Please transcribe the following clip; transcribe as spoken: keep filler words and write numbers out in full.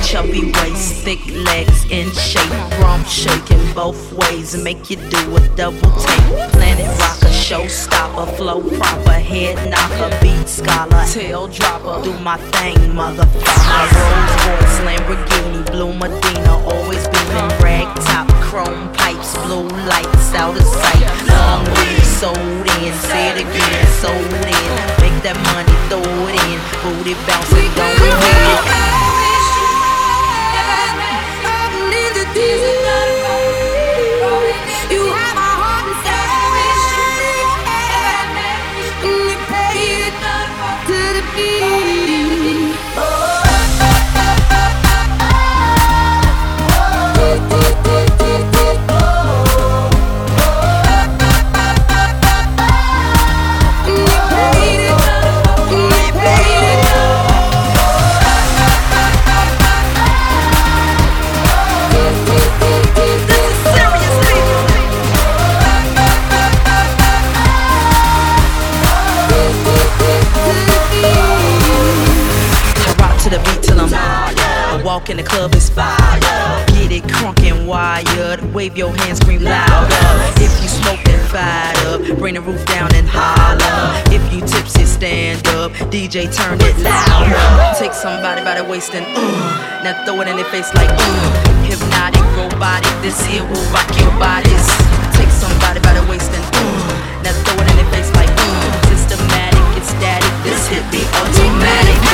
chubby waist, thick legs in shape, rump shaking both ways, make you do a double take. Planet rocker, showstopper, flow proper, head knocker, beat scholar, tail dropper. Do my thing, motherfucker. Rolls Royce, Lamborghini, blue Medina, always beaming, rag top, chrome pipes, blue lights out of sight. Long weed, sold in, say it again, sold in. Make that money, throw it in, booty bouncing, going with it. To the beat till I'm I walk in the club inspired. Get it crunk and wired. Wave your hands, scream louder. If you smoking, fired up. Bring the roof down and holler. If you tipsy, stand up. D J, turn it louder. Take somebody by the waist and uh, now throw it in their face like uh. Hypnotic, robotic, this here will rock your bodies. Take somebody by the waist and uh, now throw it in their face like uh. Systematic, it's static, this hit be automatic.